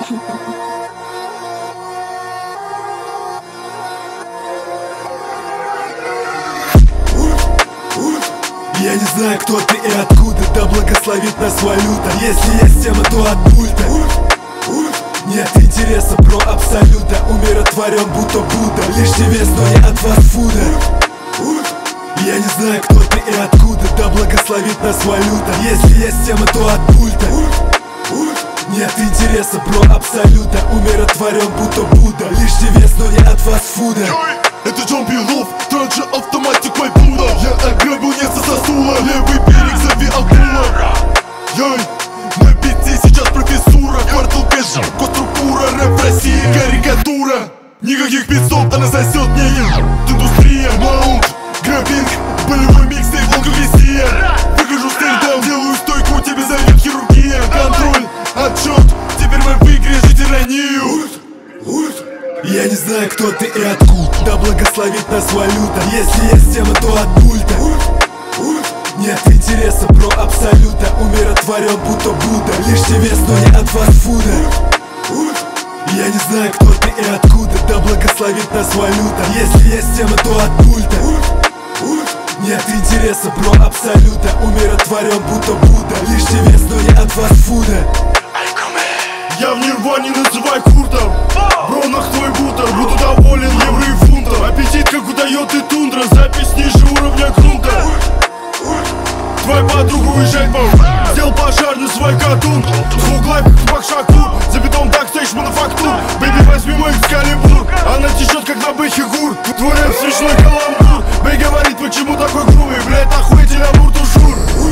Я не знаю, кто ты и откуда, да благословит нас валюта. Если есть тема, то от пульта. Нет интереса про абсолюта, умиротворен будто Будда. Лишний вес, но не от фастфуда. Я не знаю, кто ты и откуда, да благословит нас валюта. Если есть тема, то от пульта. Нет интереса про абсолюта, умиротворен будто Будда. Лишний вес, но не от фастфуда. Это Джон Белов, транжа автоматик Майпура. Я ограбил Невца Сосула, левый берег зови акула. Яй, на бите сейчас профессура. Квартал кэш, госструктура, рэп в России карикатура. Никаких пиццов, она сосет мне индустрия. Маунт, грабинг, болевой микстейп, алкоголизия. Выхожу стейрдаун, делаю стойку, тебе зовет хирургия. Контроль, отчет, теперь мы в игре же тиранию. Я не знаю, кто ты и откуда, да благословит нас валюта. Если есть тема, то от пульта. Нет интереса про абсолюта, умиротворен будто Будда. Лишний вес, но не от фастфуда. Я не знаю, кто ты и откуда, да благословит нас валюта. Если есть тема, то от пульта. Нет интереса про абсолюта, умиротворен будто Будда. Лишний вес, но не от фастфуда. Я в нирване, называй куртом. Бронах твой бутер, буду доволен евро и фунтом. Аппетит как удает и тундра, запись ниже уровня грунта. Твою подругу уезжать мол, сделал пожар на свой катун. Звук лайф как тупак Шакур, за бетон бэкстейдж мануфактур. Бэйби, возьми мой экскалибур, она течет как на бэхе гур. Твой рэп смешной каламбур, Бэй говорит, почему такой грубый. Блядь, охуительный амур тушур.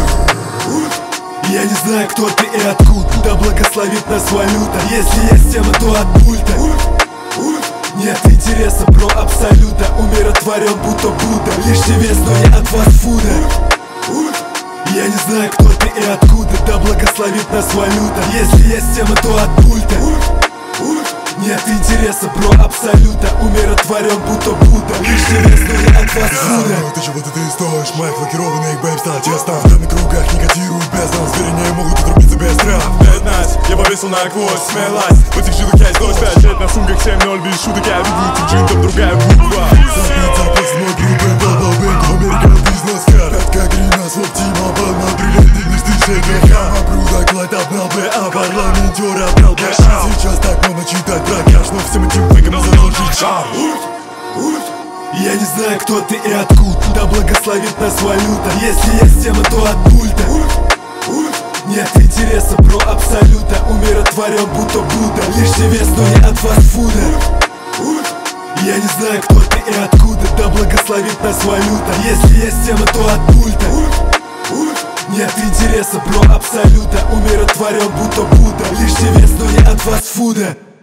Я не знаю, кто ты и откуда, да благословит нас валюта. Если есть тема, то от пульта. Нет интереса про абсолюта, умиротворен будто Будда. Лишний вес, но не от фастфуда. Я не знаю, кто ты и откуда, да благословит нас валюта. Если есть тема, то от пульта. Нет интереса про абсолюта, умиротворен будто Будда. Лишний вес, но не от фастфуда. Ты чего-то ты стоишь, моих лакированных бэйб стал честно. В данных кругах не котируют бездна, зверения могут отрубиться без трав. 15, я повесил на гвоздь, смелась. В этих жилах я износ, 5 лет на сумках 7-0, без шуток я веду этих джинтов, другая буква. Запить запас мой группы, баба-бэнк, Америка бизнес кар. Пятка грина, слов Тима, бана, бриллианты, лишь ты греха. Обруда, клад, обнал бы, а парламентер обрал бы. Сейчас так можно читать про кэш, но всем этим выгодно заложить шар. Я не знаю, кто ты и откуда, да благословит нас валюта. Если есть тема, то от пульта. Нет интереса про абсолюта, умиротворен будто Будда. Лишний вес, но не от фастфуда. Я не знаю, кто ты и откуда, да благословит нас валюта. Если есть тема, то от пульта. Нет интереса про абсолюта, умиротворен будто Будда. Лишний вес, но не от фастфуда.